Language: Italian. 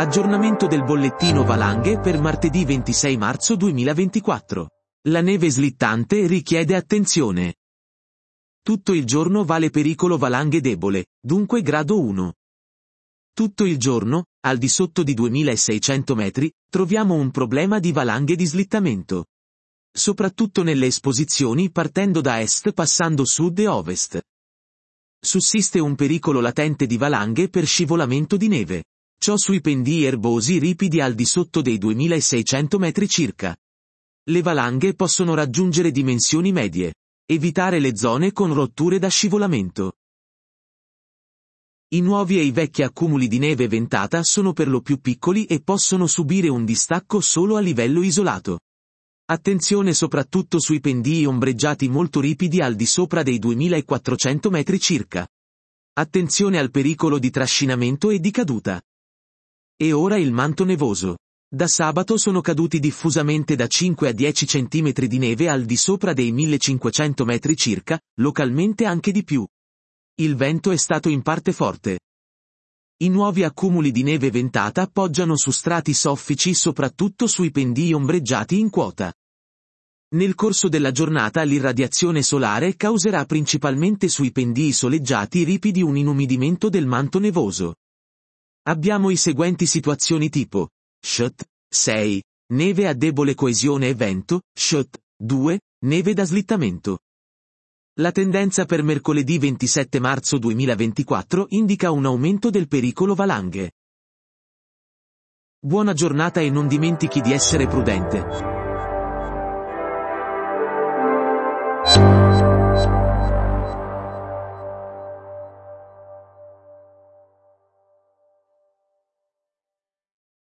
Aggiornamento del bollettino valanghe per martedì 26 marzo 2024. La neve slittante richiede attenzione. Tutto il giorno vale pericolo valanghe debole, dunque grado 1. Tutto il giorno, al di sotto di 2600 metri, troviamo un problema di valanghe di slittamento. Soprattutto nelle esposizioni partendo da est passando sud e ovest. Sussiste un pericolo latente di valanghe per scivolamento di neve. Ciò sui pendii erbosi ripidi al di sotto dei 2600 metri circa. Le valanghe possono raggiungere dimensioni medie. Evitare le zone con rotture da scivolamento. I nuovi e i vecchi accumuli di neve ventata sono per lo più piccoli e possono subire un distacco solo a livello isolato. Attenzione soprattutto sui pendii ombreggiati molto ripidi al di sopra dei 2400 metri circa. Attenzione al pericolo di trascinamento e di caduta. E ora il manto nevoso. Da sabato sono caduti diffusamente da 5 a 10 cm di neve al di sopra dei 1500 metri circa, localmente anche di più. Il vento è stato in parte forte. I nuovi accumuli di neve ventata poggiano su strati soffici soprattutto sui pendii ombreggiati in quota. Nel corso della giornata l'irradiazione solare causerà principalmente sui pendii soleggiati ripidi un inumidimento del manto nevoso. Abbiamo i seguenti situazioni tipo: SHT 6, neve a debole coesione e vento, SHT 2, neve da slittamento. La tendenza per mercoledì 27 marzo 2024 indica un aumento del pericolo valanghe. Buona giornata e non dimentichi di essere prudente.